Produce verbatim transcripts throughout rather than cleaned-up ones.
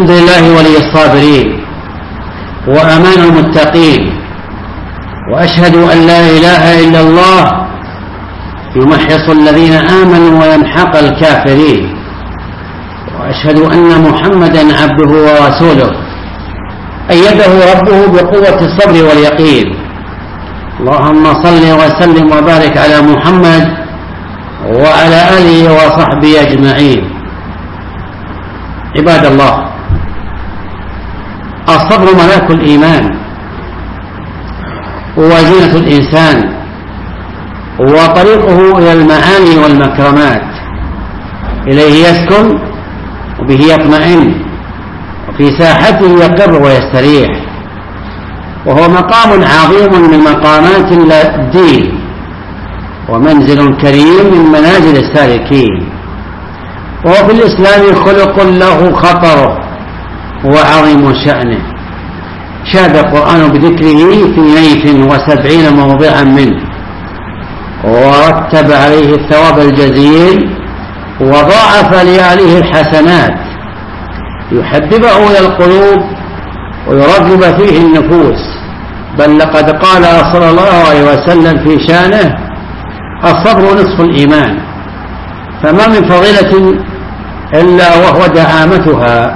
الحمد لله ولي الصابرين وأمان المتقين، وأشهد أن لا إله إلا الله يمحص الذين آمنوا ويمحق الكافرين، وأشهد أن محمدا عبده ورسوله أيده ربه بقوة الصبر واليقين. اللهم صل وسلم وبارك على محمد وعلى آله وصحبه أجمعين. عباد الله، الصبر ملاك الإيمان وزينة الإنسان وطريقه إلى المعاني والمكرمات، إليه يسكن وبه يطمئن وفي ساحته يقر ويستريح، وهو مقام عظيم من مقامات الدين ومنزل كريم من منازل السالكين، وهو في الإسلام خلق له خطره وعظيم شأنه، شاد القرآن بذكره في اثنين وسبعين موضعا منه، ورتب عليه الثواب الجزيل وضاعف لأهله الحسنات يحببه إلى القلوب ويرغب فيه النفوس. بل لقد قال صلى الله عليه وسلم في شانه: الصبر نصف الإيمان، فما من فضيلة إلا وهو دعامتها،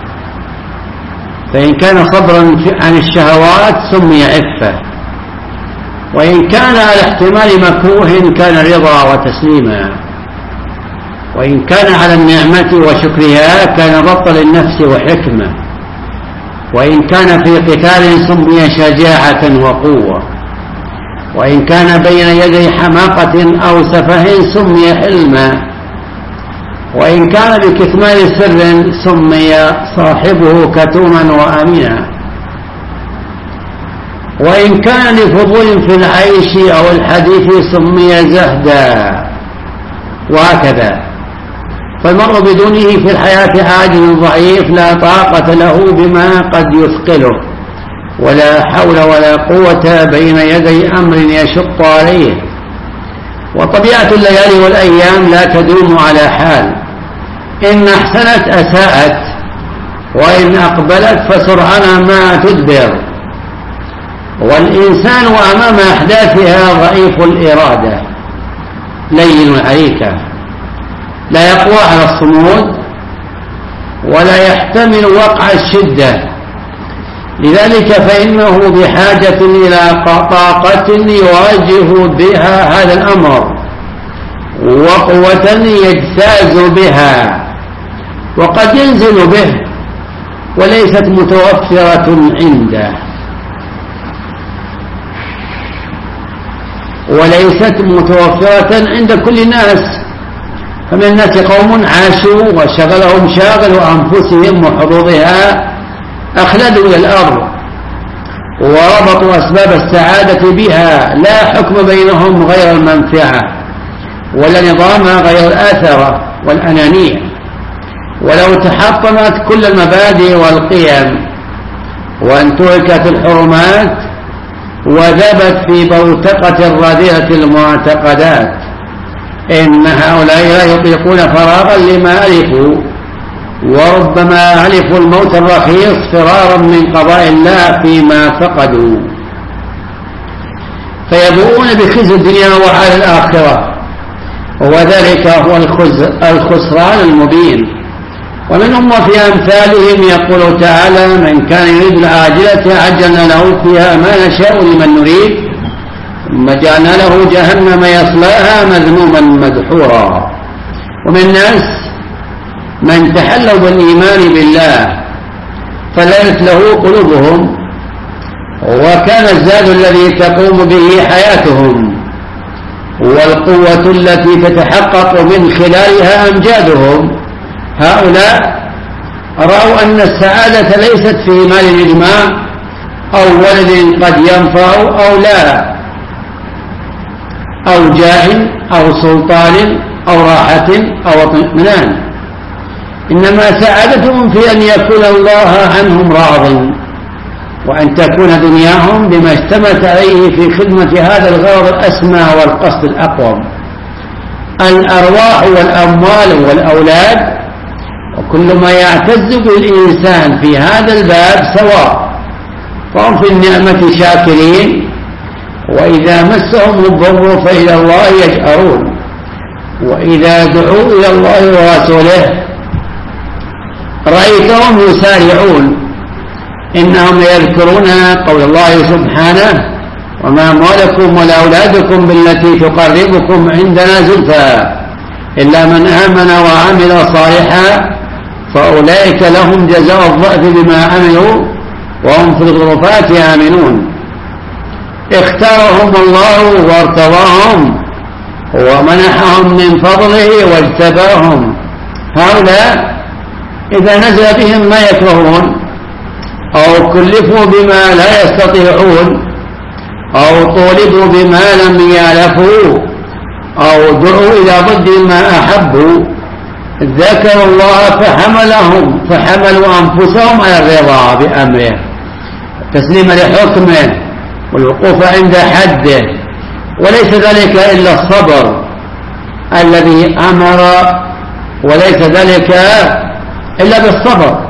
فإن كان صبرا عن الشهوات سمي عفة، وإن كان على احتمال مكروه كان رضا وتسليما، وإن كان على النعمة وشكرها كان ضبط للنفس وحكمة، وإن كان في قتال سمي شجاعة وقوة، وإن كان بين يدي حماقة أو سفه سمي حلما، وإن كان بكتمان سر سمي صاحبه كتوما وأمينا، وإن كان لفضول في العيش أو الحديث سمي زهدا، وهكذا. فالمرء بدونه في الحياة عاجز ضعيف لا طاقة له بما قد يثقله، ولا حول ولا قوة بين يدي أمر يشق عليه. وطبيعة الليالي والأيام لا تدوم على حال، إن أحسنت أساءت، وإن أقبلت فسرعان ما تدبر، والإنسان أمام أحداثها ضعيف الإرادة لين العريكة، لا يقوى على الصمود ولا يحتمل وقع الشدة، لذلك فإنه بحاجة إلى طاقة يواجه بها هذا الأمر، وقوة يجتاز بها، وقد ينزل به وليست متوفرة عنده، وليست متوفرة عند كل الناس. فمن الناس قوم عاشوا وشغلهم شاغل وأنفسهم وحظوظها أخلدوا إلى الأرض، وربطوا أسباب السعادة بها، لا حكم بينهم غير المنفعة، ولا نظام غير الآثرة والأنانية. ولو تحطمت كل المبادئ والقيم وانتهكت الحرمات وذبت في بوتقة الرذيلة المعتقدات، إن هؤلاء لا يطيقون فراغا لما ألفوا، وربما ألفوا الموت الرخيص فرارا من قضاء الله فيما فقدوا، فيبوؤون بخزي الدنيا وعلى الآخرة، وذلك هو الخسران المبين. ومنهم وفي أمثالهم يقول تعالى: من كان يريد العاجلة عجلنا له فيها ما نشاء لمن نريد ثم جعلنا له جهنم يصلاها مذموما مدحورا. ومن الناس من تحلوا بالإيمان بالله فليست له قلوبهم، وكان الزاد الذي تقوم به حياتهم والقوة التي تتحقق من خلالها أمجادهم. هؤلاء رأوا أن السعادة ليست في مال الإجماع أو ولد قد ينفع أو لا، أو جاه أو سلطان أو راحة أو اطمئنان، إنما سعادتهم في أن يكون الله عنهم راض، وأن تكون دنياهم بما اشتملت عليه في خدمة هذا الغرض الأسمى والقصد الأقوم. الأرواح والأموال والأولاد كل ما يعتز بالإنسان في هذا الباب سواء، فهم في النعمة شاكرين، وإذا مسهم الضر فإلى الله يجأرون، وإذا دعوا إلى الله ورسوله رأيتهم يسارعون. إنهم يذكرون قول الله سبحانه: وما أموالكم ولا أولادكم بالتي تقربكم عندنا زلفى إلا من آمن وعمل صالحا فأولئك لهم جزاء الضعف بما عملوا وهم في الغرفات آمنون. اختارهم الله وارتضاهم ومنحهم من فضله واجتباهم. هؤلاء إذا نزل بهم ما يكرهون أو كلفوا بما لا يستطيعون أو طولبوا بما لم يعرفوا أو دعوا إلى ضد ما أحبوا ذكروا الله فحملهم فحملوا أنفسهم على الرضا بأمره، تسليم لحكمه والوقوف عند حده، وليس ذلك إلا الصبر الذي أمر، وليس ذلك إلا بالصبر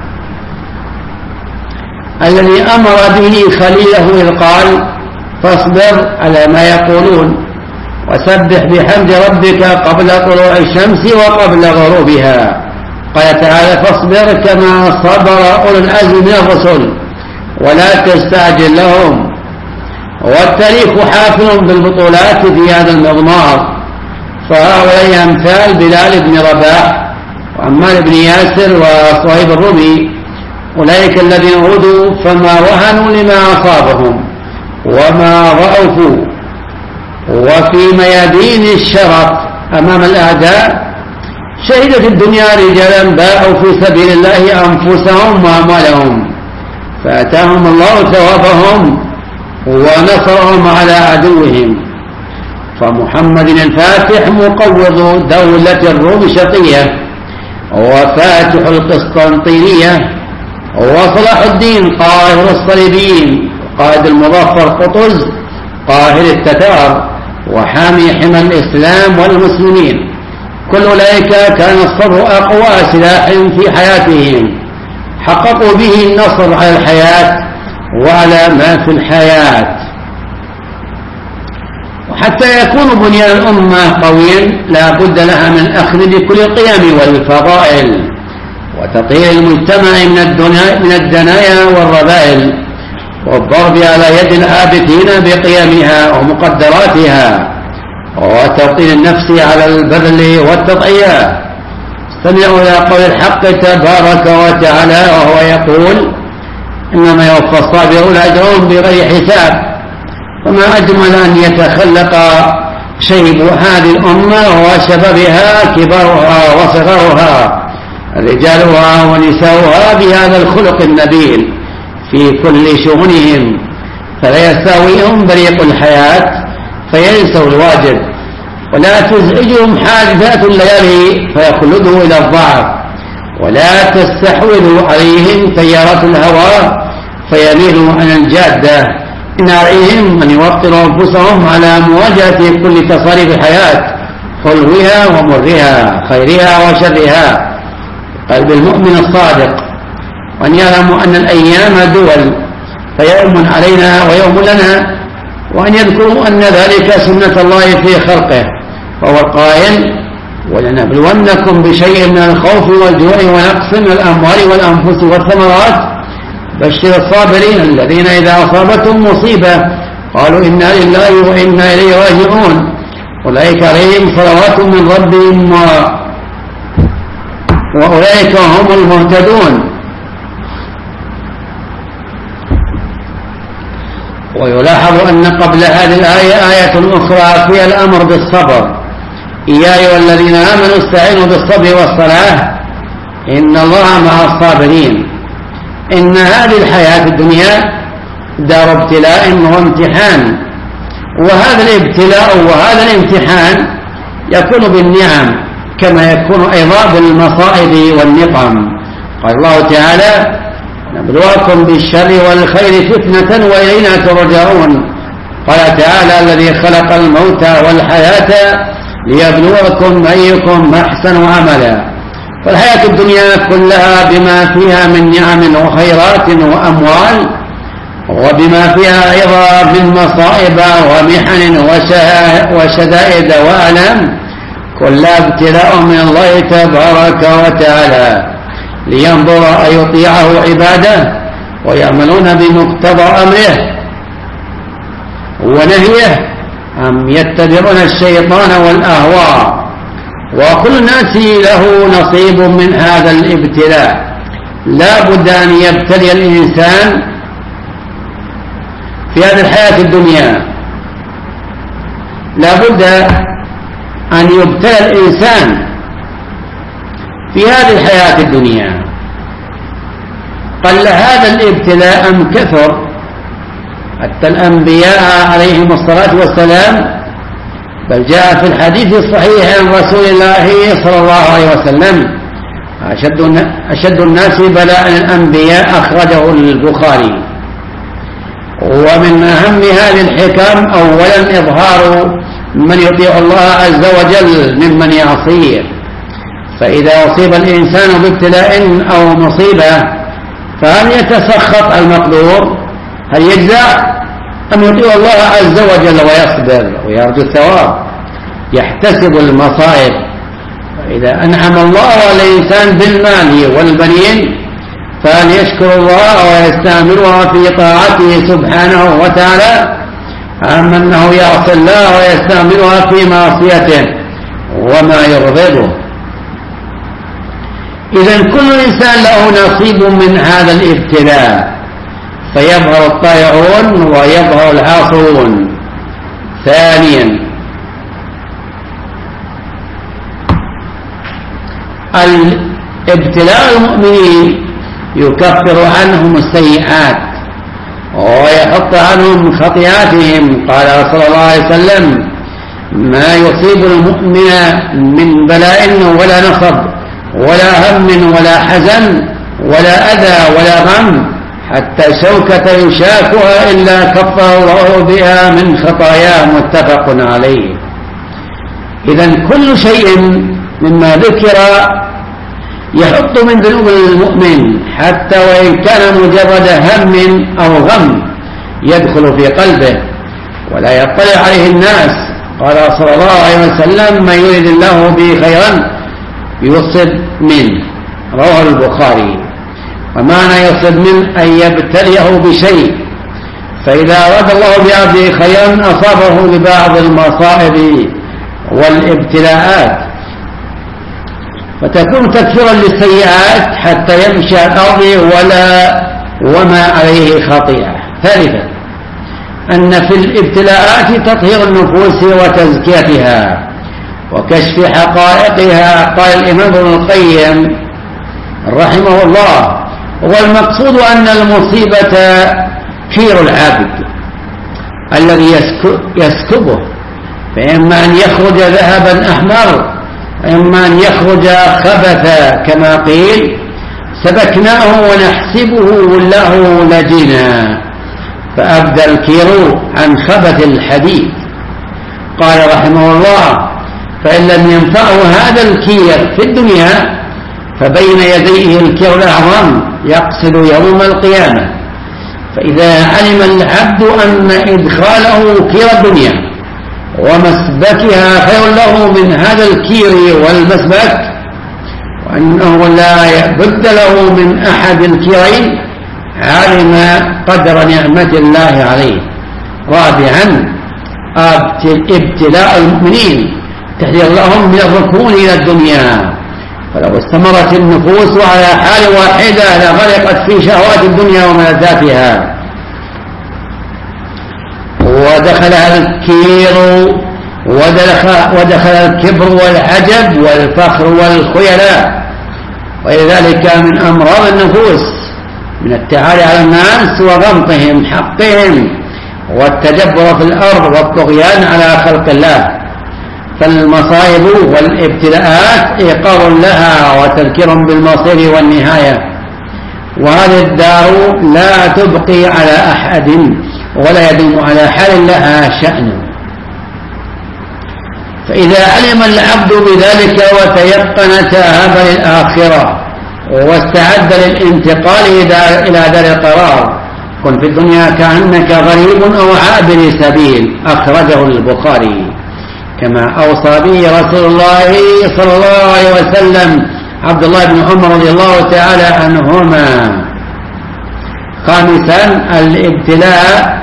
الذي أمر به خليله إذ قال: فاصبر على ما يقولون وسبح بحمد ربك قبل طلوع الشمس وقبل غروبها. قال تعالى: فاصبر كما صبر أولو العزم من الرسل ولا تستعجل لهم. والتاريخ حافل بالبطولات في هذا المضمار، فهؤلاء أمثال بلال بن رباح وعمار بن ياسر وصهيب الرومي، أولئك الذين عودوا فما وهنوا لما أصابهم وما ضعفوا، وفي ميادين الشرف أمام الأعداء شهدت الدنيا رجالا باعوا في سبيل الله أنفسهم وأموالهم فأتاهم الله ثوابهم ونصرهم على عدوهم. فمحمد الفاتح مقوض دولة الروم شقية وفاتح القسطنطينية، وصلاح الدين قاهر الصليبيين قائد المظفر قطز قاهر التتار وحامي حمى الإسلام والمسلمين. كل أولئك كان الصبر أقوى سلاح في حياتهم، حققوا به النصر على الحياة وعلى ما في الحياة. وحتى يكون بنيان الأمة قويا لا بد لها من أخذ بكل القيم والفضائل وتطهير المجتمع من الدنايا والرذائل والضرب على يد العابثين بقيمها ومقدراتها وتوطين النفس على البذل والتضحية. استمعوا إلى قول الحق تبارك وتعالى وهو يقول: إنما يوفى الصابرون أجرهم بغير حساب. وما أجمل أن يتخلق شيب هذه الأمة وشبابها كبارها وصغارها رجالها ونساؤها بهذا الخلق النبيل في كل شؤونهم، فلا يستهويهم بريق الحياة فينسوا الواجب، ولا تزعجهم حادثات الليالي فيخلدوا إلى الضعف، ولا تستحوذ عليهم تيارات الهوى فيميلوا عن الجادة. إن عليهم أن يوطنوا أنفسهم على مواجهة كل تصاريف الحياة حلوها ومرها خيرها وشرها قلب المؤمن الصادق، وأن يعلموا أن الأيام دول فيوم علينا ويوم لنا، وأن يذكروا أن ذلك سنة الله في خلقه، فهو القائل: ولنبلونكم بشيء من الخوف والجوع ونقص من الأموال والأنفس والثمرات بشر الصابرين الذين إذا أصابتهم مصيبة قالوا إنا لله وإنا إليه راجعون أولئك عليهم صلوات من ربهم و... وأولئك هم المهتدون. ويلاحظ أن قبل هذه الآية آية أخرى فيها الأمر بالصبر: يا أيها الذين آمنوا استعينوا بالصبر والصلاة إن الله مع الصابرين. إن هذه الحياة الدنيا دار ابتلاء وامتحان، وهذا الابتلاء وهذا الامتحان يكون بالنعم كما يكون أيضا بالمصائب والنقم. قال الله تعالى: نبلوكم بالشر والخير فتنة وإلينا ترجعون. قال تعالى: الذي خلق الموت والحياة ليبلوكم أيكم أحسن عملا. فالحياة الدنيا كلها بما فيها من نعم وخيرات وأموال، وبما فيها أيضا من مصائب ومحن وشدائد وألم، كلها ابتلاء من الله تبارك وتعالى لينظر أيطيعه عباده ويعملون بمقتضى أمره ونهيه أم يتبعون الشيطان والأهواء. وكل الناس له نصيب من هذا الابتلاء. لا بد أن يبتلي الإنسان في هذه الحياة الدنيا، لا بد أن يبتلى الإنسان في هذه الحياة الدنيا. قل هذا الابتلاء أم كثر، حتى الأنبياء عليهم الصلاة والسلام، بل جاء في الحديث الصحيح عن رسول الله صلى الله عليه وسلم أشد, أشد الناس بلاء الأنبياء، أخرجه البخاري. ومن أهم هذه الحكم أولا إظهار من يطيع الله عز وجل ممن يعصيه. فإذا أصيب الإنسان بابتلاء أو مصيبة فهل يتسخط المقدور؟ هل يجزع أم يطيع الله عز وجل ويصبر ويرجو الثواب يحتسب المصائب؟ فإذا أنعم الله على الإنسان بالمال والبنين فهل يشكر الله ويستعملها في طاعته سبحانه وتعالى أم أنه يعصي الله ويستعملها في معصيته وما يغضبه؟ إذن كل إنسان له نصيب من هذا الابتلاء، فيظهر الطائعون ويظهر العاصون. ثانيا الابتلاء المؤمنين يكفر عنهم السيئات ويحط عنهم خطيئاتهم. قال صلى الله عليه وسلم ما يصيب المؤمن من بلاء ولا نصب ولا هم ولا حزن ولا أذى ولا غم حتى شوكة يشاكها إلا كفر الله بها من خطاياه، متفق عليه. إذن كل شيء مما ذكر يحط من ذنوب المؤمن حتى وإن كان مجرد هم أو غم يدخل في قلبه ولا يطلع عليه الناس. قال صلى الله عليه وسلم من يريد الله به خيرا يصب منه، رواه البخاري. ومعنى يصب منه أن يبتليه بشيء، فإذا أراد الله بعبده خيرا أصابه ببعض المصائب والابتلاءات فتكون تكفيرا للسيئات حتى يمشي على الأرض ولا وما عليه خطيئة. ثالثا أن في الابتلاءات تطهير النفوس وتزكيتها وكشف حقائقها. قال الإمام ابن القيم رحمه الله والمقصود أن المصيبة كير العبد الذي يسكبه، فإما أن يخرج ذهبا أحمر إما أن يخرج خبثا كما قيل سبكناه ونحسبه له لجنا فأبدى الكير عن خبث الحديد. قال رحمه الله فإن لم ينفعه هذا الكير في الدنيا فبين يديه الكير الأعظم يقصد يوم القيامة. فإذا علم العبد أن إدخاله كير الدنيا ومسبكها خير له من هذا الكير والمسبك وأنه لا بد له من أحد الكيرين علم قدر نعمة الله عليه. رابعا ابتلاء المؤمنين تحذير لهم من الركون إلى الدنيا، فلو استمرت النفوس على حال واحدة لغرقت في شهوات الدنيا وملذاتها ودخلها الكير ودخل, ودخل الكبر والعجب والفخر والخيلاء ولذلك من أمراض النفوس من التعالي على الناس وغمطهم حقهم والتجبر في الأرض والطغيان على خلق الله. فالمصائب والابتلاءات إيقاظ لها وتذكير بالمصير والنهاية، وهذه الدار لا تبقي على أحد ولا يدوم على حال لها شأن. فإذا علم العبد بذلك وتيقن تاهب للآخرة واستعد للانتقال إلى دار القرار كن في الدنيا كأنك غريب أو عابر سبيل. أخرجه البخاري. كما أوصى به رسول الله صلى الله عليه وسلم عبد الله بن عمر رضي الله تعالى عنهما. خامسا الابتلاء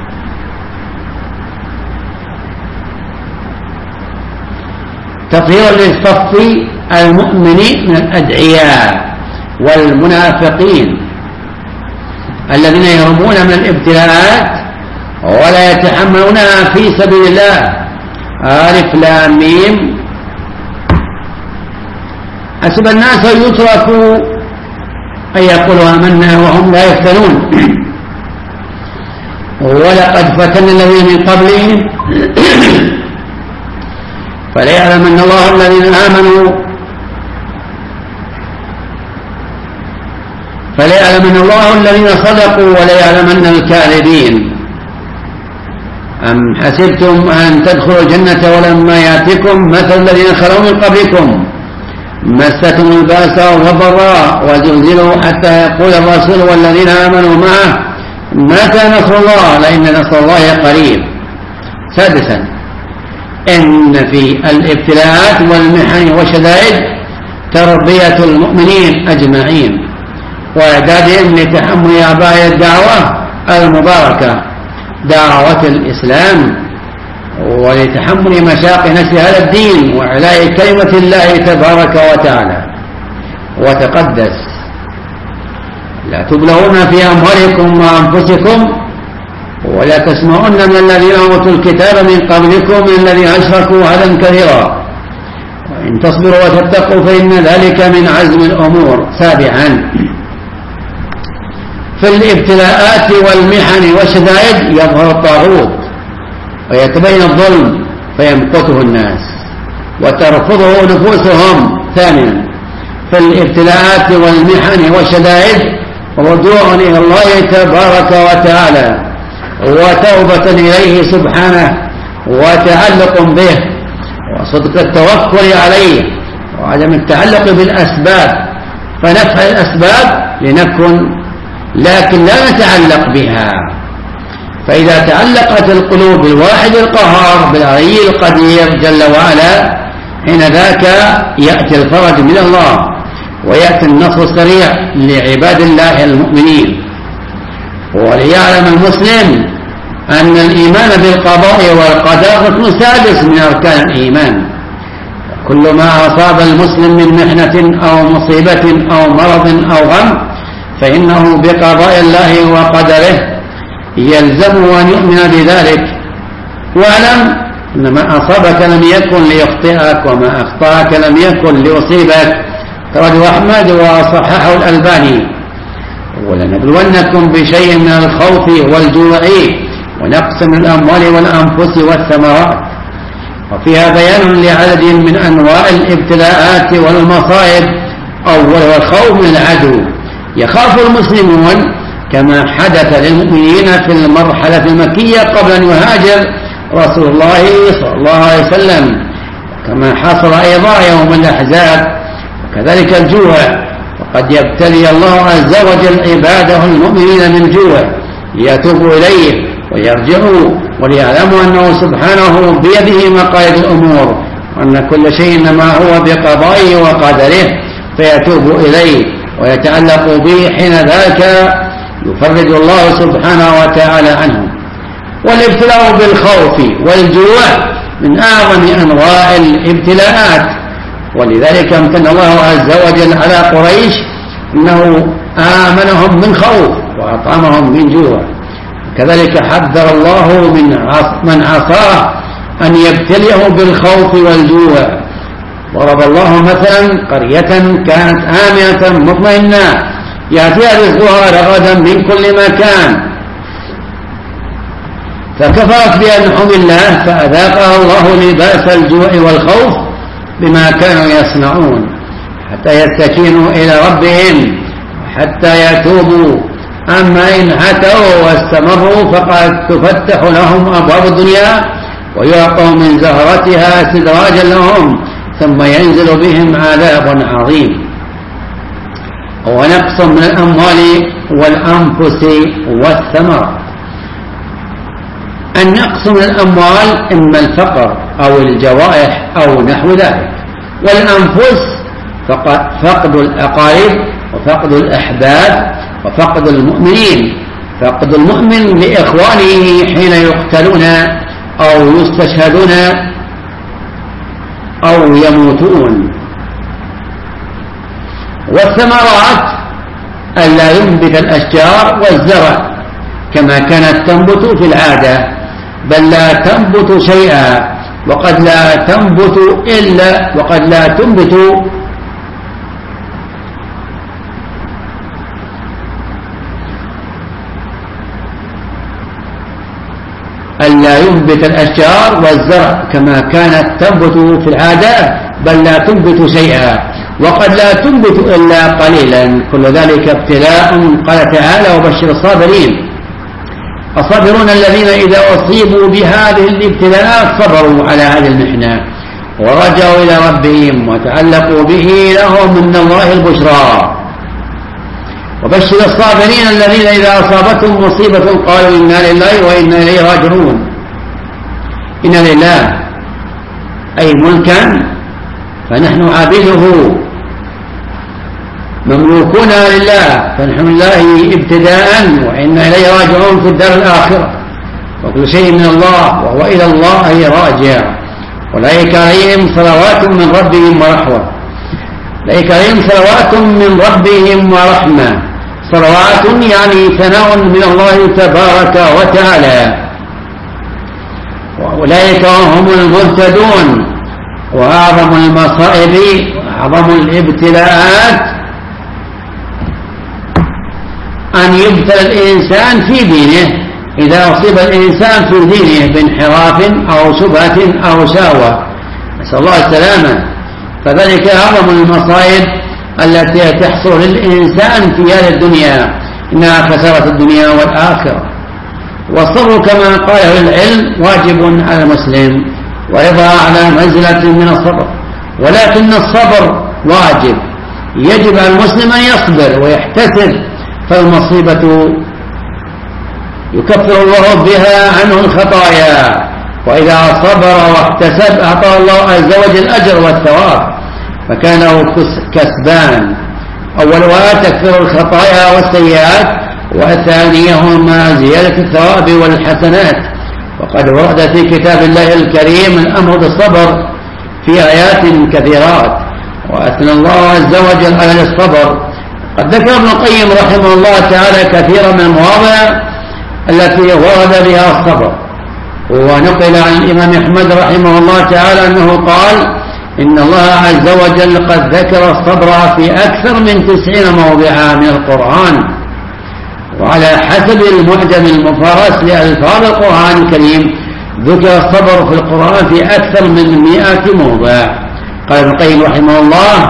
تطهير للصف المؤمن من الأدعياء والمنافقين الذين يهربون من الابتلاءات ولا يتحملونها في سبيل الله. ألف لام ميم. حسب الناس يتركوا أن يقولوا آمنا وهم لا يفتنون ولقد فتنا الذين من قبلهم فليعلمن الله الذين آمنوا فليعلمن الله الذين صدقوا وليعلمن الكاذبين. أم حسبتم أن تدخلوا الجنة ولما يأتكم مثل الذين خلوا من قبلكم مستهم البأساء والضراء وزلزلوا حتى يقول الرسول والذين آمنوا معه متى نصر الله لئن نصر الله قريب. سادسا إن في الابتلاءات والمحن والشدائد تربية المؤمنين أجمعين وإعدادهم لتحمل أعباء الدعوة المباركة دعوة الإسلام ولتحمل مشاق نشر هذا الدين وإعلاء كلمة الله تبارك وتعالى وتقدس. لا تبلغون في أموالكم وأنفسكم ولا تسمعون من الذين أوتوا الكتاب من قبلكم من الذين أشركوا أذى كثيرا وإن تصبروا وتتقوا فإن ذلك من عزم الأمور. سابعا في الابتلاءات والمحن والشدائد يظهر الطاغوت ويتبين الظلم فيمقته الناس وترفضه نفوسهم. ثامنا في الابتلاءات والمحن والشدائد رجوع إلى الله تبارك وتعالى وتوبة إليه سبحانه وتعلق به وصدق التوكل عليه وعدم التعلق بالأسباب فنفعل الأسباب لنكن لكن لا نتعلق بها. فإذا تعلقت القلوب بالواحد القهار بالعلي القدير جل وعلا حين ذاك يأتي الفرج من الله ويأتي النصر السريع لعباد الله المؤمنين. وليعلم المسلم أن الإيمان بالقضاء والقدر ركن سادس من أركان الإيمان. كل ما أصاب المسلم من محنة أو مصيبة أو مرض أو غم فإنه بقضاء الله وقدره يلزم أن يؤمن بذلك. واعلم أن ما أصابك لم يكن ليخطئك وما أخطأك لم يكن ليصيبك. رواه أحمد وصححه الألباني. ولنبلونكم بشيء من الخوف والجوع ونقص من الأموال والأنفس والثمرات. وفيها بيان لعدد من أنواع الابتلاءات والمصائب. أول الخوف من العدو يخاف المسلمون كما حدث للمؤمنين في المرحلة المكية قبل أن يهاجر رسول الله صلى الله عليه وسلم كما حصل أيضا يوم الأحزاب. وكذلك الجوع وقد يبتلي الله عز وجل عباده المؤمنين من جوع ليتوبوا إليه ويرجعوا وليعلموا أنه سبحانه بيده مقاليد الأمور وأن كل شيء إنما هو بقضائه وقدره فيتوبوا إليه ويتعلق به حين ذاك يفرج الله سبحانه وتعالى عنهم. والابتلاء بالخوف والجوع من أعظم أنواع الابتلاءات ولذلك امتن الله عز وجل على قريش أنه آمنهم من خوف وأطعمهم من جوع. كذلك حذر الله من من عصاه أن يبتليه بالخوف والجوع. ضرب الله مثلا قرية كانت آمنة مطمئنة يأتيها رزقها رغدا من كل مكان فكفرت بأنعم الله فأذاقها الله لباس الجوع والخوف بما كانوا يصنعون حتى يستكينوا إلى ربهم حتى يتوبوا. أما إن عتوا واستمروا فقد تفتح لهم أبواب الدنيا ويعطوا من زهرتها سدراجا لهم ثم ينزل بهم عذاب عظيم. ونقص من الأموال والأنفس والثمرات. النقص من الأموال إما الفقر أو الجوائح أو نحو ذلك، والأنفس فقد الأقارب وفقد الأحباب وفقد المؤمنين، فقد المؤمن لإخوانه حين يقتلون أو يستشهدون أو يموتون. والثمرات ألا ينبت الأشجار والزرع كما كانت تنبت في العادة، بل لا تنبت شيئا، وقد لا تنبت إلا وقد لا تنبت ألا ينبت الأشجار والزرع كما كانت تنبت في العادة، بل لا تنبت شيئا، وقد لا تنبت إلا قليلا، كل ذلك ابتلاء. قال تعالى: وبشر الصابرين. الصابرون الذين إذا أصيبوا بهذه الابتلاءات صبروا على هذه المحنة ورجعوا إلى ربهم وتعلقوا به، لهم من الله البشرى. وبشر الصابرين الذين إذا أصابتهم مصيبة قالوا إنا لله وإنا إليه راجعون. إنا لله أي ملكا فنحن عابده، مملوكون لله فنحن لله ابتداء، وإنا إليه راجعون في الدار الآخرة، وكل شيء من الله وهو إلى الله راجع. أولئك عليهم صلوات من ربهم ورحمة. أولئك عليهم صلوات من ربهم ورحمة. صلوات يعني ثناء من الله تبارك وتعالى. وأولئك هم المهتدون. وأعظم المصائب وأعظم الابتلاءات أن يبتلى الإنسان في دينه، إذا أصيب الإنسان في دينه بانحراف أو شبهة أو شهوة، نسأل الله السلامة، فذلك أعظم المصائب التي تحصل للإنسان في هذه الدنيا، إنها خسارة الدنيا والآخرة. والصبر كما قال العلم واجب على المسلم، ويضع على منزلة من الصبر، ولكن الصبر واجب، يجب على المسلم أن يصبر ويحتسب، فالمصيبة يكفر الله بها عنه الخطايا، وإذا صبر واحتسب أعطاه الله عز وجل الأجر والثواب، فكان له كسبان: أولها تكفر الخطايا والسيئات، وثانيهما زيادة الثواب والحسنات. وقد ورد في كتاب الله الكريم الأمر بالصبر في آيات كثيرات، وأثنى الله عز وجل على الصبر. قد ذكر ابن القيم رحمه الله تعالى كثيرا من المواضع التي ورد بها الصبر، ونقل عن الإمام أحمد رحمه الله تعالى أنه قال: إن الله عز وجل قد ذكر الصبر في أكثر من تسعين موضعا من القرآن. وعلى حسب المعجم المفارس لألفاظ القرآن الكريم ذكر الصبر في القرآن في أكثر من مئة موضع. قال ابن القيم رحمه الله: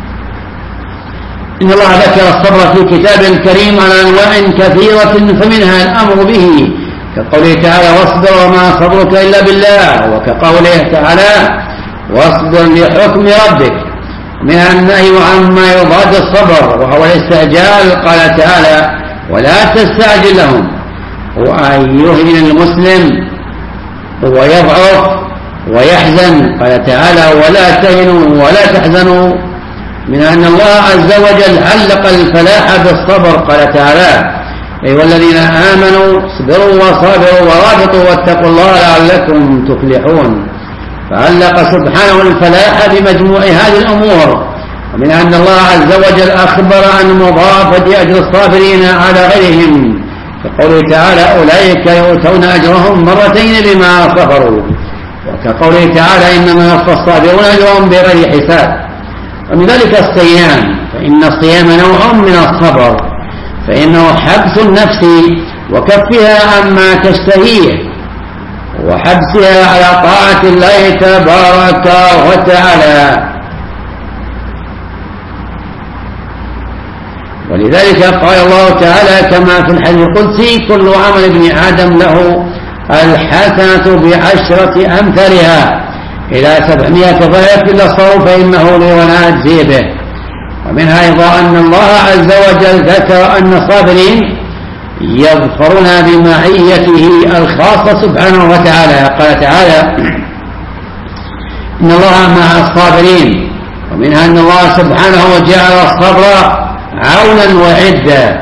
إن الله ذكر الصبر في كتابه الكريم على أنواع كثيرة، فمنها الأمر به، كقوله تعالى: واصبر وما صبرك إلا بالله، وكقوله تعالى: واصبر لحكم ربك. من النهي عما يضاد الصبر وهو الاستعجال، قال تعالى: ولا تستعجل لهم، وأن يهين المسلم ويضعف ويحزن، قال تعالى: ولا تهنوا ولا تحزنوا. من أن الله عز وجل علق الفلاح بالصبر، قال تعالى: أيها الذين آمنوا اصبروا وصابروا ورابطوا واتقوا الله لعلكم تفلحون. فعلق سبحانه الفلاح بمجموع هذه الأمور. ومن أن الله عز وجل أخبر عن مضافة أجر الصابرين على غيرهم، كقوله تعالى: أولئك يؤتون أجرهم مرتين بما صبروا، وكقوله تعالى: إنما يوفى الصابرون أجرهم بغير حساب. ومن ذلك الصيام، فإن الصيام نوع من الصبر، فإنه حبس النفس وكفها عما تشتهيه، وحبسها على طاعة الله تبارك وتعالى. ولذلك قال الله تعالى كما في الحديث القدسي: كل عمل ابن آدم له الحسنة بعشرة أمثالها إلى سبعمائة ضعف إلا الصوم فإنه لي وأنا أجزي به. ومنها أيضا أن الله عز وجل ذكر أن الصابرين يظفرون بمعيته الخاصة سبحانه وتعالى. قال تعالى إن الله مع الصابرين. ومنها أن الله سبحانه جعل الصبر عونا وعدا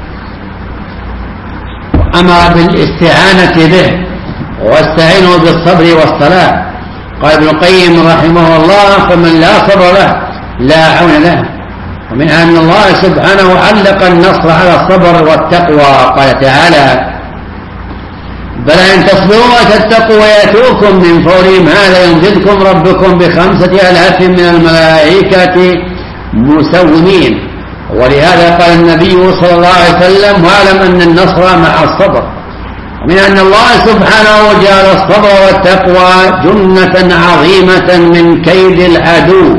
وأمر بالاستعانة به واستعينوا بالصبر والصلاة. قال ابن القيم رحمه الله فمن لا صبر له لا عون له. ومنها أن الله سبحانه علق النصر على الصبر والتقوى. قال تعالى بلى إن تصبروا وتتقوا ويأتوكم من فورهم هذا يمددكم ربكم بخمسة آلاف من الملائكة مسومين. ولهذا قال النبي صلى الله عليه وسلم واعلم أن النصر مع الصبر. ومن أن الله سبحانه جعل الصبر والتقوى جنة عظيمة من كيد العدو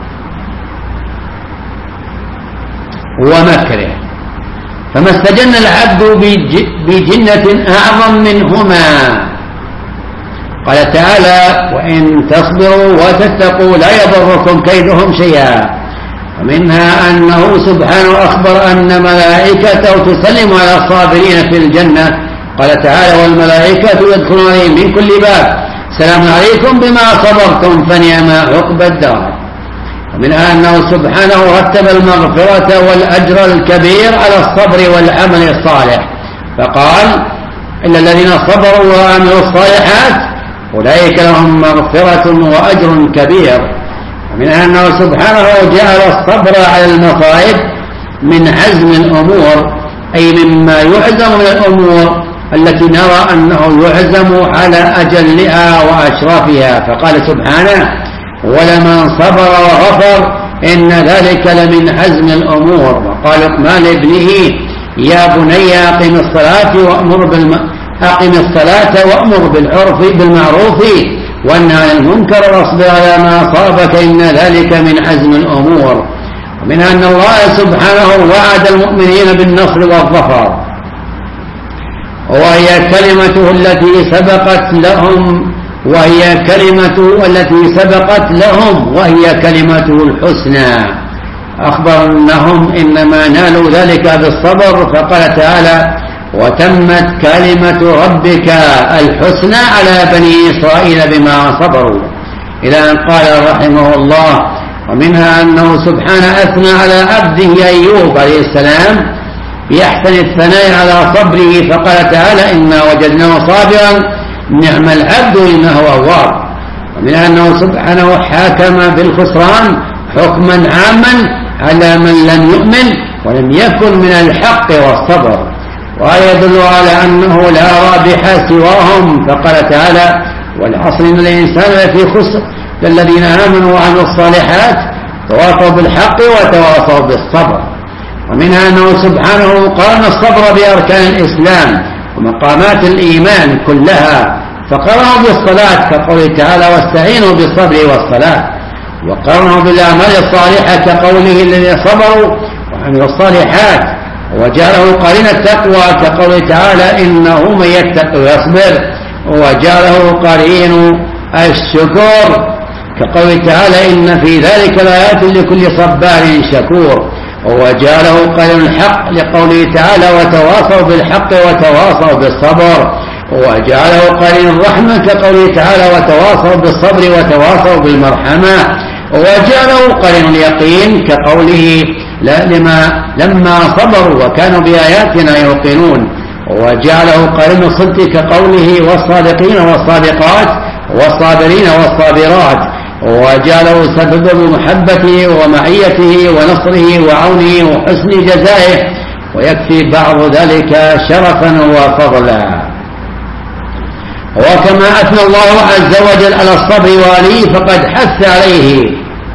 ومكره، فما استجن العبد بجنة أعظم منهما. قال تعالى وإن تصبروا وتتقوا لا يضركم كيدهم شيئا. ومنها أنه سبحانه أخبر أن ملائكته تسلم على الصابرين في الجنة. قال تعالى والملائكة يدخلون عليهم من كل باب سلام عليكم بما صبرتم فنعم عقبى الدار. ومنها أنه سبحانه رتب المغفرة والأجر الكبير على الصبر والعمل الصالح فقال إلا الذين صبروا وعملوا الصالحات أولئك لهم مغفرة وأجر كبير. ومنها أنه سبحانه جعل الصبر على المصائب من عزم الأمور أي مما يعزم من الأمور التي نرى أنه يعزم على أجلها وأشرافها. فقال سبحانه ولمن صبر وغفر إن ذلك لمن عزم الأمور. وقال لقمان لابنه يا بني أقم الصلاة وأمر بالم... أقم الصلاة وأمر بالعرف بالمعروف وانهى عن المنكر واصبر على ما أصابك إن ذلك من عزم الأمور. ومنها أن الله سبحانه وعد المؤمنين بالنصر والظفر وهي كلمته التي سبقت لهم وهي كلمته التي سبقت لهم وهي كلمته الحسنى. أخبر أنهم إنما نالوا ذلك بالصبر فقال تعالى وتمت كلمة ربك الحسنى على بني إسرائيل بما صبروا إلى أن قال رحمه الله. ومنها أنه سبحانه أثنى على عبده أيوب عليه السلام بأحسن الثناء على صبره فقال تعالى إنا وجدناه صابرا نعم العبد إنه أواب. ومنها أنه سبحانه حاكم بالخسران حكما عاما على من لم يؤمن ولم يكن من الحق والصبر ويدل على أنه لا رابح سواهم فقال تعالى والعصر إن الإنسان لفي خسر الذين آمنوا وعملوا الصالحات تواصوا بالحق وتواصوا بالصبر. ومنها أنه سبحانه قارن الصبر بأركان الإسلام ومقامات الإيمان كلها فقرنوا بالصلاة كقوله تعالى واستعينوا بالصبر والصلاة وقرنوا بالأعمال الصالحة كقوله الذين صبروا وعملوا الصالحات وجعله قرين التقوى كقوله تعالى إنه من يتق ويصبر وجعله قرين الشكر كقوله تعالى إن في ذلك الآيات لكل صبار شكور وجعله قرين الحق لقوله تعالى وتواصوا بالحق وتواصوا بالصبر وجعله قرين الرحمة كقوله تعالى وتواصوا بالصبر وتواصوا بالمرحمة وجعله قرين اليقين كقوله لما لما صبروا وكانوا بآياتنا يوقنون وجعله قرين الصدق كقوله والصادقين والصادقات والصابرين والصابرات وجعله سبب محبته ومعيته ونصره وعونه وحسن جزائه ويكفي بعض ذلك شرفا وفضلا. وكما أثنى الله عز وجل على الصبر وعليه فقد حث عليه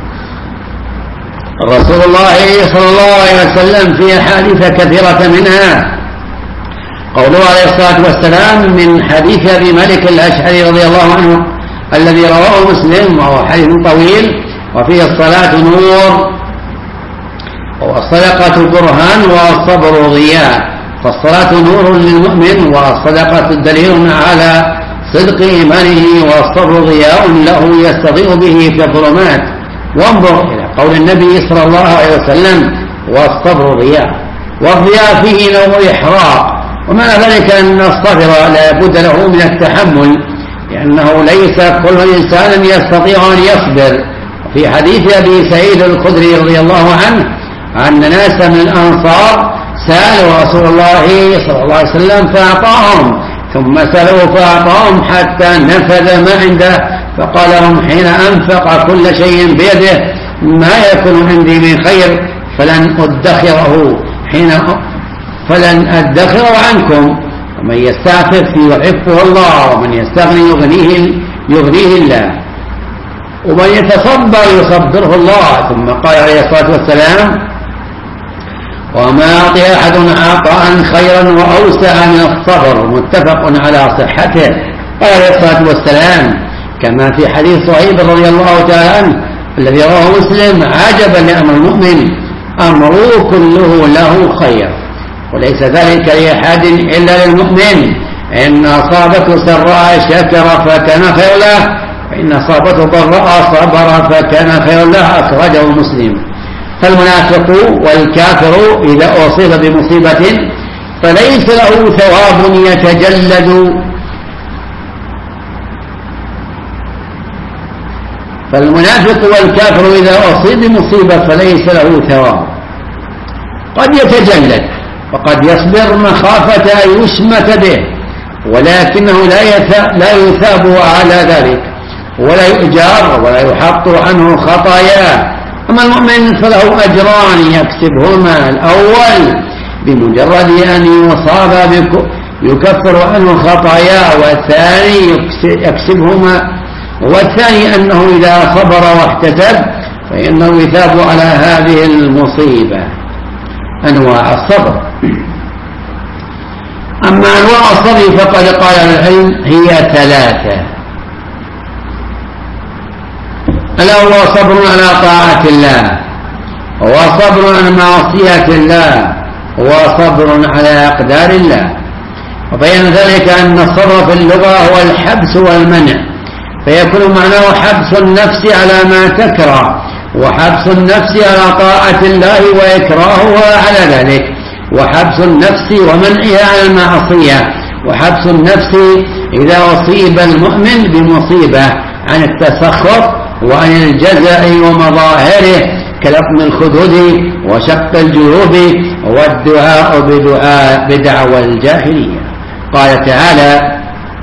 رسول الله صلى الله عليه وسلم في أحاديث كثيرة منها قوله عليه الصلاة والسلام من حديث أبي مالك الأشعري رضي الله عنه الذي رواه مسلم وهو حديث طويل وفيه الصلاة نور والصدقة برهان والصبر ضياء فالصلاة نور للمؤمن، والصدقة دليل على صدق إيمانه، والصبر ضياء له يستضيء به في الظلمات. وانظر إلى قول النبي صلى الله عليه وسلم: والصبر ضياء. والضياء فيه نوع إحراق، ومعنى ذلك أن الصبر لا بد له من التحمل، لأنه ليس كل إنسان يستطيع أن يصبر. في حديث أبي سعيد الخدري رضي الله عنه أن ناسا من الأنصار سألوا رسول الله صلى الله عليه وسلم فأعطاهم، ثم سألوا فأعطاهم حتى نفذ ما عنده، فقال لهم: حين أنفق كل شيء بيده ما يكون عندي من خير فلن أدخره حين فلن أدخره عنكم. ومن يستعفف يعفه الله، ومن يستغني يغنيه, يغنيه الله، ومن يتصبر يصبره الله. ثم قال عليه الصلاة والسلام: وما أعطي أحد عطاء خيرا وأوسع من الصبر. متفق على صحته. قال عليه الصلاة والسلام كما في حديث صهيب رضي الله تعالى عنه الذي رواه مسلم: عجبا لأمر المؤمن، أمره كله له خير، وليس ذلك لأحد إلا للمؤمن. إن أصابته سراء شكر فكان خير له، وإن أصابته ضراء صبر فكان خير له. أخرجه مسلم. فالمنافق والكافر إذا أصيب بمصيبة فليس له ثواب يتجلد فالمنافق والكافر إذا أصيب بمصيبة فليس له ثواب، قد يتجلد وقد يصبر مخافة أن يشمت به، ولكنه لا يثاب على ذلك، ولا يؤجر ولا يحط عنه خطاياه. أما المؤمن فله أجران يكسبهما: الأول بمجرد أن يصاب يكفر عنه خطاياه، والثاني يكسبهما والثاني أنه إذا صبر واحتسب فإنه يثاب على هذه المصيبة. أنواع الصبر. أما أنواع الصبر فقد قال العلم هي ثلاثة: الأول صبر على طاعة الله، وصبر عن معصية الله، وصبر على أقدار الله. وبين ذلك أن الصبر في اللغة هو الحبس والمنع، فيكون معناه حبس النفس على ما تكره، وحبس النفس على طاعة الله وإكراهها على ذلك، وحبس النفس ومنعها على المعصية، وحبس النفس إذا أصيب المؤمن بمصيبة عن التسخط وعن الجزع ومظاهره كلطم الخدود وشق الجيوب والدعاء بدعاء بدعوى الجاهلية. قال تعالى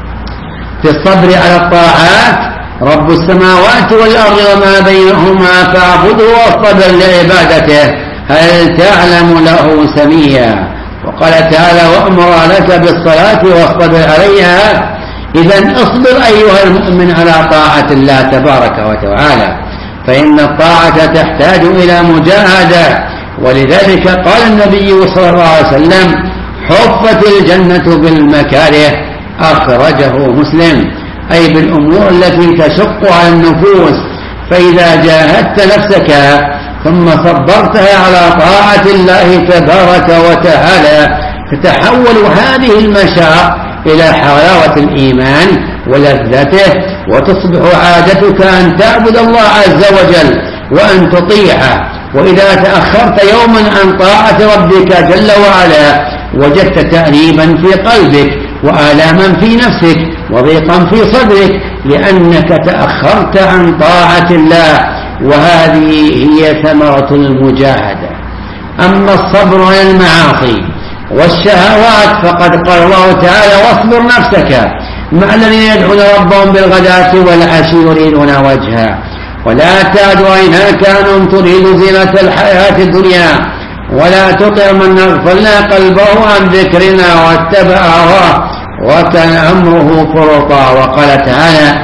في الصبر على الطاعات: رب السماوات والأرض وما بينهما فاعبده واصطبر لعبادته هل تعلم له سميا. وقال تعالى: وأمر لك بالصلاة واصطبر عليها. إذن اصبر أيها المؤمن على طاعة الله تبارك وتعالى، فإن الطاعة تحتاج إلى مجاهدة، ولذلك قال النبي صلى الله عليه وسلم: حفت الجنة بالمكاره. أخرجه مسلم، أي بالأمور التي تشق على النفوس، فإذا جاهدت نفسك ثم صبرتها على طاعة الله تبارك وتعالى تتحول هذه المشاق إلى حلاوة الإيمان ولذته، وتصبح عادتك أن تعبد الله عز وجل وأن تطيعه. وإذا تأخرت يوما عن طاعة ربك جل وعلا وجدت تأنيبا في قلبك وآلاما في نفسك وضيقا في صدرك لأنك تأخرت عن طاعة الله، وهذه هي ثمرة المجاهدة. أما الصبر على المعاصي والشهوات فقد قال الله تعالى: واصبر نفسك مع الذين يدعون ربهم بالغداة والعشي يريدون وجهه ولا تعد عيناك عنهم تريد زينة الحياة الدنيا ولا تطع من أغفلنا قلبه عن ذكرنا واتبع هواه وكان أمره فرطا. وقال تعالى: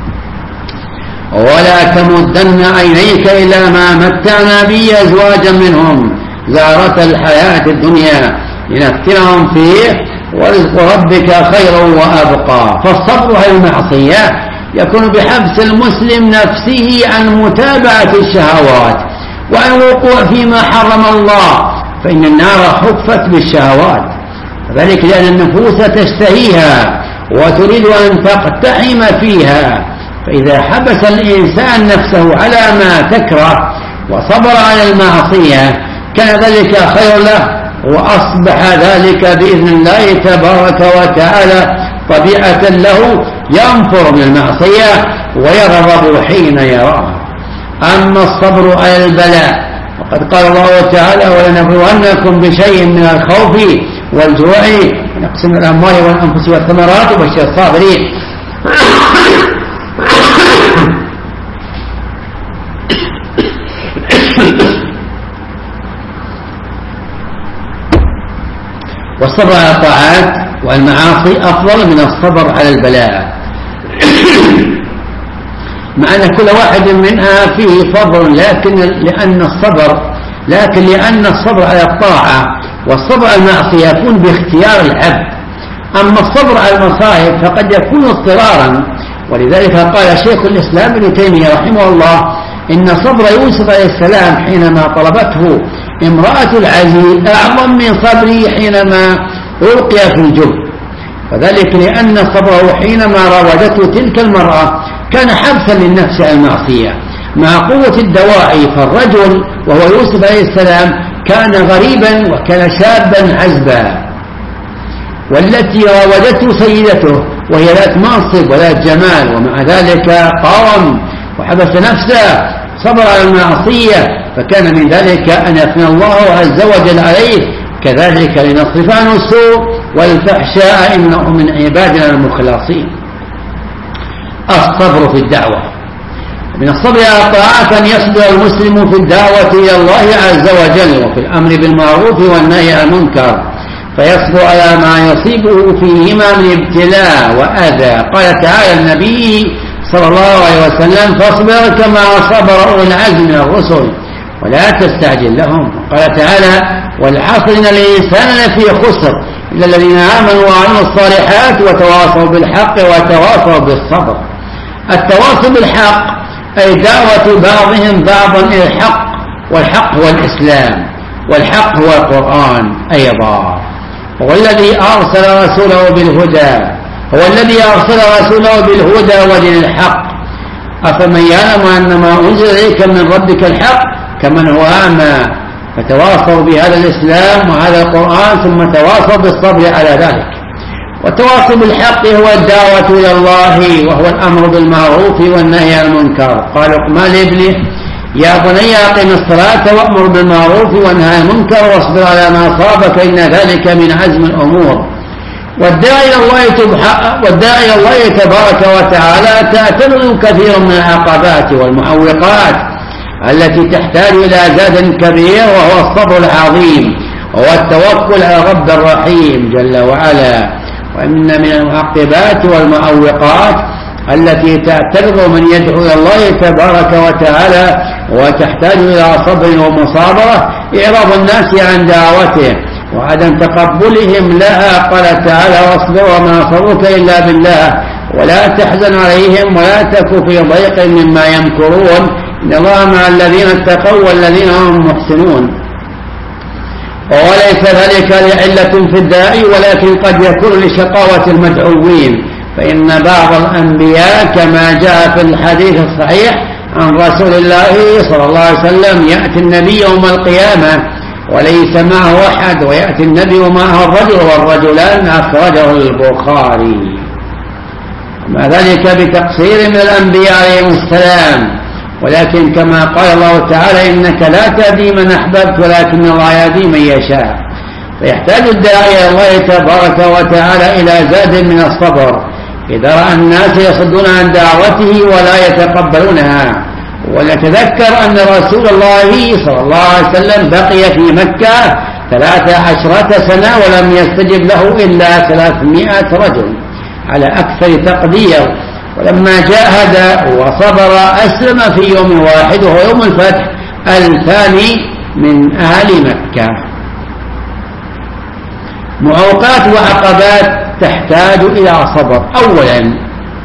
ولا تمدن عينيك إلى ما متعنا به أزواجا منهم زهرة الحياة الدنيا لنفتنهم فيه ورزق ربك خير وأبقى. فالصبر على المعصية يكون بحبس المسلم نفسه عن متابعة الشهوات وعن الوقوع فيما حرم الله، فإن النار حفت بالشهوات ذلك لأن النفوس تشتهيها وتريد أن تقتحم فيها، فإذا حبس الإنسان نفسه على ما تكره وصبر على المعصية كان ذلك خير له، وأصبح ذلك بإذن الله تبارك وتعالى طبيعة له، ينفر من المعصية ويرغب حين يراها. أما الصبر على البلاء وقد قال الله تعالى: ولنبلونكم بشيء من الخوف والجوع ونقص من الأموال والأنفس والثمرات وبشر الصابرين. والصبر على الطاعات والمعاصي أفضل من الصبر على البلاء، مع أن كل واحد منها فيه فضل، لكن لأن الصبر لكن لأن الصبر على الطاعة والصبر على المعصية يكون باختيار العبد، أما الصبر على المصائب فقد يكون اضطرارا. ولذلك قال شيخ الإسلام ابن تيمية رحمه الله: إن صبر يوسف عليه السلام حينما طلبته امرأة العزيز أعظم من صبره حينما ألقي في الجب، وذلك لأن صبره حينما راودته تلك المرأة كان حبسا للنفس على المعصية مع قوة الدواعي. فالرجل وهو يوسف عليه السلام كان غريبا وكان شابا عزبا، والتي راودته سيدته وهي ذات منصب وذات جمال، ومع ذلك قاوم وحبس نفسه صبر على المعصية، فكان من ذلك أن يثنى الله عز وجل عليه. كذلك لنصرف عنه السوء والفحشاء إنه من عبادنا المخلصين. الصبر في الدعوة. من الصبر على الطاعات أن يصبر المسلم في الدعوة إلى الله عز وجل وفي الأمر بالمعروف والنهي عن المنكر، فيصبر على ما يصيبه فيهما من ابتلاء وأذى. قال تعالى النبي صلى الله عليه وسلم: فاصبر كما صبر أولو العزم من الرسل ولا تستعجل لهم. قال تعالى: والعصر إن الإنسان لفي خسر إلا الذين آمنوا وعملوا الصالحات وتواصوا بالحق وتواصوا بالصبر. التواصل بالحق أي دعوة بعضهم بعضا إلى الحق، والحق هو الإسلام، والحق هو القرآن أيضا. هو الذي أرسل رسوله بالهدى هو الذي أرسل رسوله بالهدى ودين الحق، أفمن يعلم أن ما أنزل إليك من ربك الحق كمن هو أعمى. فتواصوا بهذا الإسلام وهذا القرآن ثم تواصوا بالصبر على ذلك. والتواصل بالحق هو الدعوة إلى الله، وهو الأمر بالمعروف والنهي عن المنكر. قال لقمان لابنه: يا بني أقم الصلاة وأمر بالمعروف وانهى عن المنكر واصبر على ما أصابك إن ذلك من عزم الأمور. والداعي إلى الله والداعي إلى الله تبارك وتعالى تعترض كثير من العقبات والمعوقات التي تحتاج إلى زاد كبير، وهو الصبر العظيم وهو التوكل على رب الرحيم جل وعلا. وإن من المعقبات والمعوقات التي تعترض من يدعو إلى الله تبارك وتعالى وتحتاج إلى صبر ومصابرة إعراض الناس عن دعوته وعدم تقبلهم لها. قال تعالى: واصبر وما صبرك إلا بالله ولا تحزن عليهم ولا تك في ضيق مما يمكرون إن الله مع الذين اتقوا والذين هم محسنون. وليس ذلك لعلة في الداعي، ولكن قد يكون لشقاوة المدعوين، فإن بعض الأنبياء كما جاء في الحديث الصحيح عن رسول الله صلى الله عليه وسلم: يأتي النبي يوم القيامة وليس معه أحد ويأتي النبي ومعه الرجل والرجلان، أخرجه البخاري. وما ذلك بتقصير من الأنبياء عليهم السلام، ولكن كما قال الله تعالى: إنك لا تهدي من أحببت ولكن الله يهدي من يشاء. فيحتاج الداعي إلى الله تبارك وتعالى إلى زاد من الصبر إذا رأى الناس يصدون عن دعوته ولا يتقبلونها. ولنتذكر أن رسول الله صلى الله عليه وسلم بقي في مكة ثلاث عشرة سنة ولم يستجب له إلا ثلاثمائة رجل على أكثر تقدير، ولما جاهد وصبر أسلم في يوم واحد وهو يوم الفتح الثاني من أهل مكة. معوقات وعقبات تحتاج إلى صبر. أولا،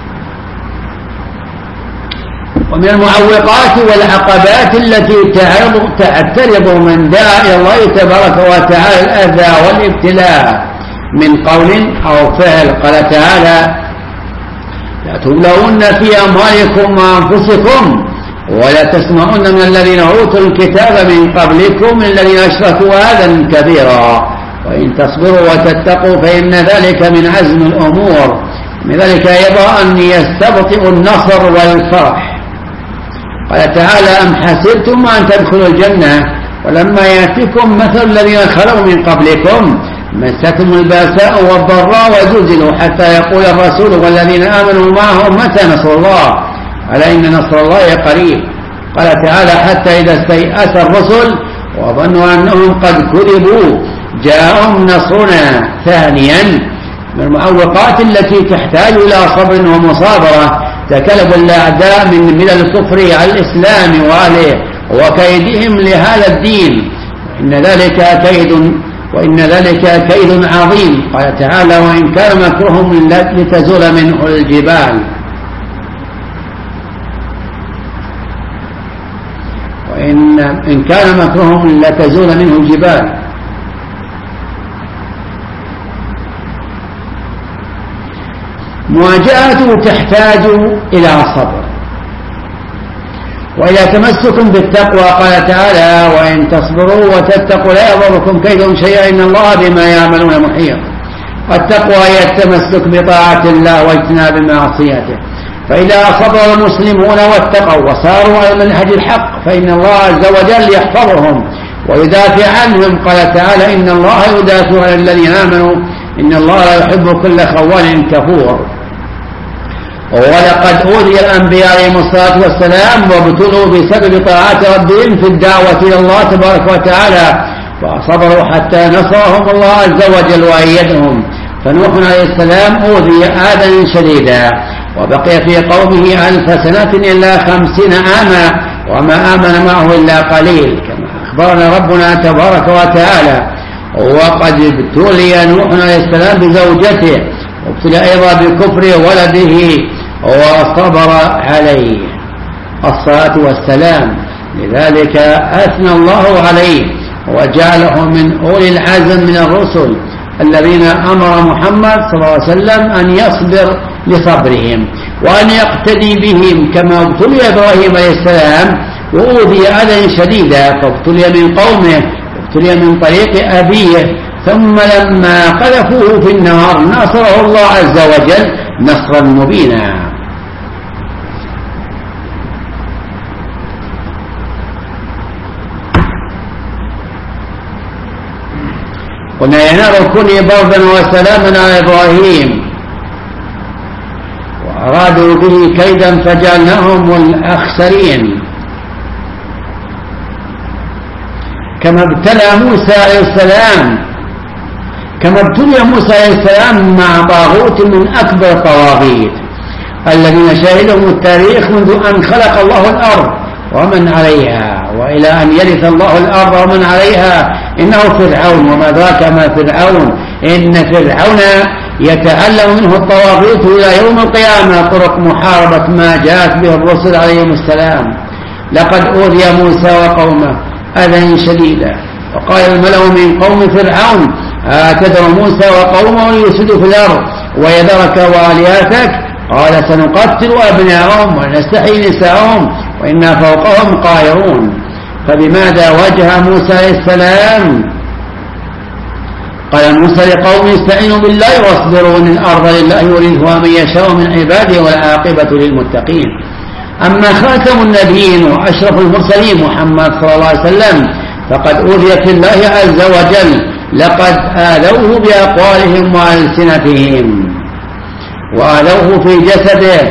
ومن المعوقات والعقبات التي تعترض من دعا إلى الله تبارك وتعالى الأذى والابتلاء من قول أو فعل. قال تعالى لتبلون في أموالكم وأنفسكم ولا تسمعن من الذين أوتوا الكتاب من قبلكم الذين أشركوا أذى كبيرا وإن تصبروا وتتقوا فإن ذلك من عزم الأمور. من ذلك أيضا أن يستبطئ النصر والفرح. قال تعالى أم حسبتم أن تدخلوا الجنة ولما يأتكم مثل الذين خلوا من قبلكم مستهم البأساء والضراء وزلزلوا حتى يقول الرسول والذين آمنوا معه متى نصر الله ألا إن نصر الله قريب. قال تعالى حتى إذا استيأس الرسل وظنوا أنهم قد كذبوا جاءهم نصرنا ثانيا. من المعوقات التي تحتاج إلى صبر ومصابرة تكلب الأعداء من من الكفر على الإسلام وآله وكيدهم لهذا الدين وإن ذلك كيد وإن ذلك كيد عظيم. قال تعالى وإن كان مكرهم لتزول منه الجبال وإن إن كان مكرهم لتزول منه الجبال. مواجهته تحتاج إلى صبر وإلى تمسك بالتقوى. قال تعالى وإن تصبروا وتتقوا لا يضركم كيدهم شيئا إن الله بما يعملون محيط. التقوى هي التمسك بطاعة الله واجتناب معصيته. فإذا صبر المسلمون واتقوا وصاروا على منهج الحق فإن الله عز وجل يحفظهم ويدافع عنهم. قال تعالى إن الله يدافع عن الذين آمنوا إن الله لا يحب كل خوان كفور. ولقد أوذي الأنبياء عليهم الصلاة والسلام وابتلوا بسبب طاعات ربهم في الدعوة إلى الله تبارك وتعالى فصبروا حتى نصرهم الله عز وجل وأيدهم. فنوح عليه السلام أوذي آذى شديدا وبقي في قومه ألف سنة إلا خمسين عاما وما آمن معه إلا قليل كما أخبرنا ربنا تبارك وتعالى. وقد ابتلي نوح عليه السلام بزوجته وابتلي أيضا بكفر ولده وصبر عليه الصلاة والسلام. لذلك أثنى الله عليه وجعله من أولي العزم من الرسل الذين أمر محمد صلى الله عليه وسلم أن يصبر لصبرهم وأن يقتدي بهم كما ابتلي إبراهيم عليه السلام وأوذي أذى شديدا فابتلي من قومه ابتلي من طريق أبيه ثم لما قذفوه في النار نصره الله عز وجل نصرا مبينا. قلنا يا نار كوني بردا وسلاما على إبراهيم وأرادوا به كيدا فجعلناهم الأخسرين. كما ابتلى موسى عليه السلام كما ابتلي موسى عليه السلام مع طاغوت من أكبر الطواغيت الذين شهدهم التاريخ منذ أن خلق الله الأرض ومن عليها وإلى أن يرث الله الأرض ومن عليها إنه فرعون. وما ذاك ما فرعون إن فرعون يتعلم منه الطواغيت إلى يوم القيامة طرق محاربة ما جاءت به الرسل عليهم السلام. لقد أوذي موسى وقومه أذى شديدا وقال الملأ من قوم فرعون أتذر موسى وقومه ليفسدوا في الأرض ويذرك وآلهتك قال سنقتل أبناءهم ونستحيي نساءهم وإنا فوقهم قاهرون. فبماذا واجه موسى عليه السلام؟ قال موسى لقومه استعينوا بالله واصبروا إن الأرض لله يورثها من يشاء من عباده والعاقبة للمتقين. أما خاتم النبيين وأشرف المرسلين محمد صلى الله عليه وسلم فقد أوذي في الله عز وجل لقد آذوه بأقوالهم وألسنتهم وآذوه في جسده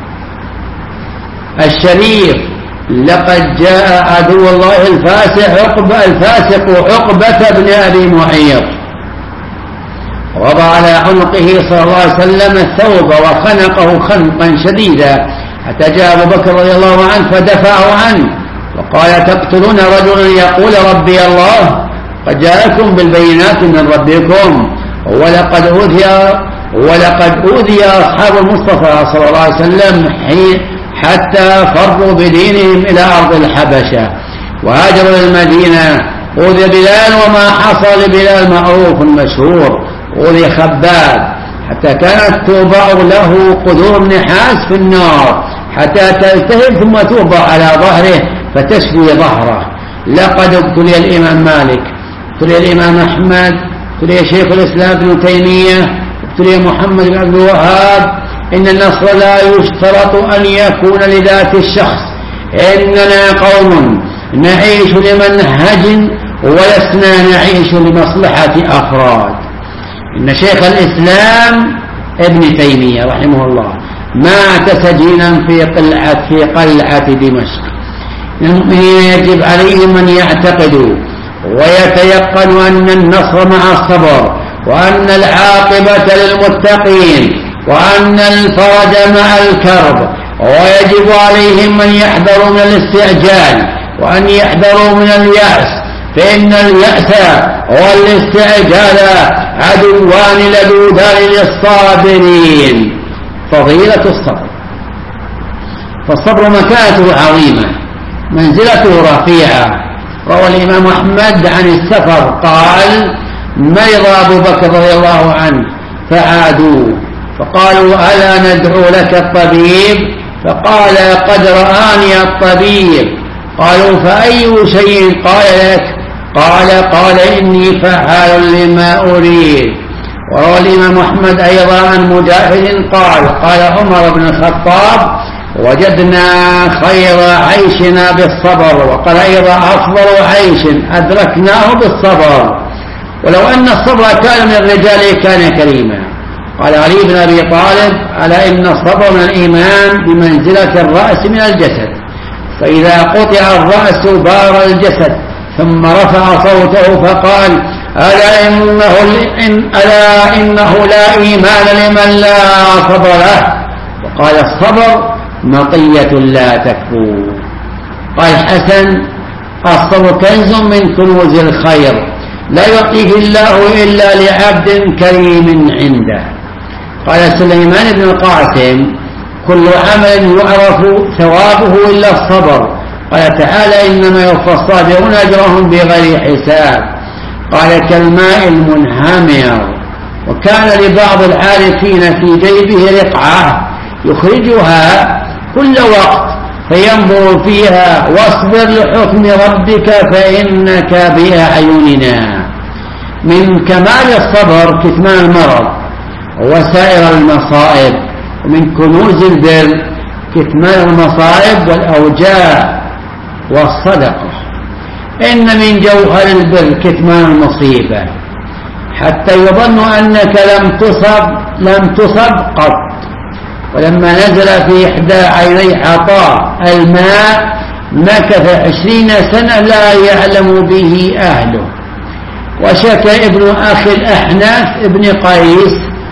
الشريف. لقد جاء عدو الله الفاسق عقبة الفاسق عقبة بن أبي معيط وضع على عنقه صلى الله عليه وسلم الثوب وخنقه خنقا شديدا حتى جاء أبو بكر رضي الله عنه فدفعه عنه وقال تقتلون رجلا يقول ربي الله قد جاءكم بالبينات من ربكم. ولقد أوذي ولقد أوذي أصحاب المصطفى صلى الله عليه وسلم حتى فروا بدينهم إلى أرض الحبشة وهاجروا إلى المدينة. أوذي بلال وما حصل لبلال معروف مشهور ولي خباب حتى كانت توضع له قدور نحاس في النار حتى تلتهب ثم توضع على ظهره فتشوي ظهره. لقد ابتلي الإمام مالك، ابتلي الإمام أحمد، ابتلي شيخ الإسلام ابن تيمية، ابتلي محمد بن عبد الوهاب. إن النصر لا يشترط أن يكون لذات الشخص، إننا قوم نعيش لمنهج ولسنا نعيش لمصلحة أفراد. إن شيخ الإسلام ابن تيمية رحمه الله مات سجينا في قلعة في قلعة دمشق. المؤمنين يجب عليهم أن يعتقدوا ويتيقنوا أن النصر مع الصبر، وأن العاقبة للمتقين، وأن الفرج مع الكرب. ويجب عليهم أن يحذروا من الاستعجال وأن يحذروا من اليأس، فإن اليأس والاستعجال عدوان لدودان للصابرين. فضيلة الصبر، فالصبر مكانته عظيمة، منزلته رفيعة. روى الإمام أحمد عن السفر قال: مرض أبو بكر رضي الله عنه فعادوا فقالوا: ألا ندعو لك الطبيب؟ فقال: قد رآني الطبيب. قالوا: فأي شيء قال لك؟ قال: قال إني فعال لما أريد. وروى الإمام أحمد أيضا عن مجاهد قال: قال عمر بن الخطاب: وجدنا خير عيشنا بالصبر. وقال أيضا: أفضل عيش أدركناه بالصبر، ولو أن الصبر كان من الرجال كان كريما. قال علي بن أبي طالب: ألا إن الصبر من الإيمان بمنزلة الرأس من الجسد، فإذا قطع الرأس بار الجسد. ثم رفع صوته فقال: ألا إنه, إن ألا إنه لا إيمان لمن لا صبر له. وقال: الصبر مطية لا تكفو. قال حسن: الصبر كنز من كنوز الخير لا يعطيه الله إلا لعبد كريم عنده. قال سليمان بن القاسم: كل عمل يعرف ثوابه إلا الصبر. قال تعالى: إنما يوفى الصابرون أجرهم بغير حساب. قال: كالماء المنهمر. وكان لبعض العارفين في جيبه رقعة يخرجها كل وقت فينظر فيها: واصبر لحكم ربك فإنك بأعيننا. من كمال الصبر كتمان المرض وسائر المصائب، ومن كنوز البر كتمان المصائب والأوجاع والصدقة. إن من جوهر البر كتمان المصيبة حتى يظن أنك لم تصب لم تصب قط. ولما نزل في إحدى عيني عطاء الماء مكث عشرين سنة لا يعلم به أهله. وشكى ابن أخي الأحناف ابن قيس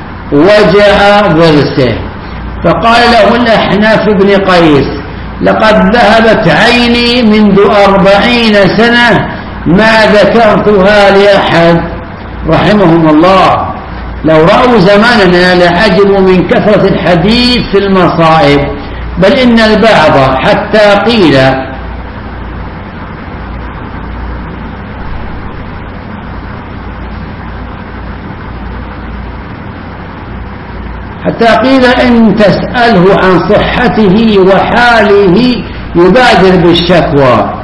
وجع ضرسه، فقال له الأحناف ابن قيس: لقد ذهبت عيني منذ أربعين سنة ما ذكرتها لأحد. رحمهم الله، لو رأوا زماننا لعجبوا من كثرة الحديث في المصائب، بل إن البعض حتى قيل حتى قيل إن تسأله عن صحته وحاله يبادر بالشكوى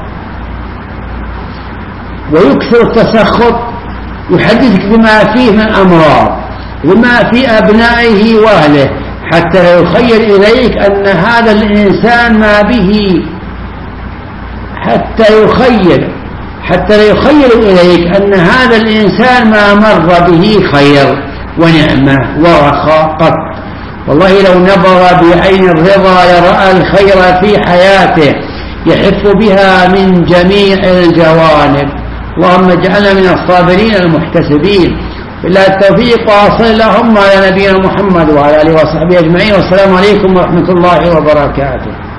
ويكثر التسخط، يحدثك بما فيه من أمراض وما في أبنائه وأهله، حتى لا يخيل إليك أن هذا الإنسان ما به حتى يخيل حتى لا يخيل إليك أن هذا الإنسان ما مر به خير ونعمة ورخاء قط. والله لو نظر بعين الرضا لرأى الخير في حياته يحف بها من جميع الجوانب. اللهم اجعلنا من الصابرين المحتسبين. بالله التوفيق، وصل اللهم على نبينا محمد وعلى آله وصحبه أجمعين، والسلام عليكم ورحمة الله وبركاته.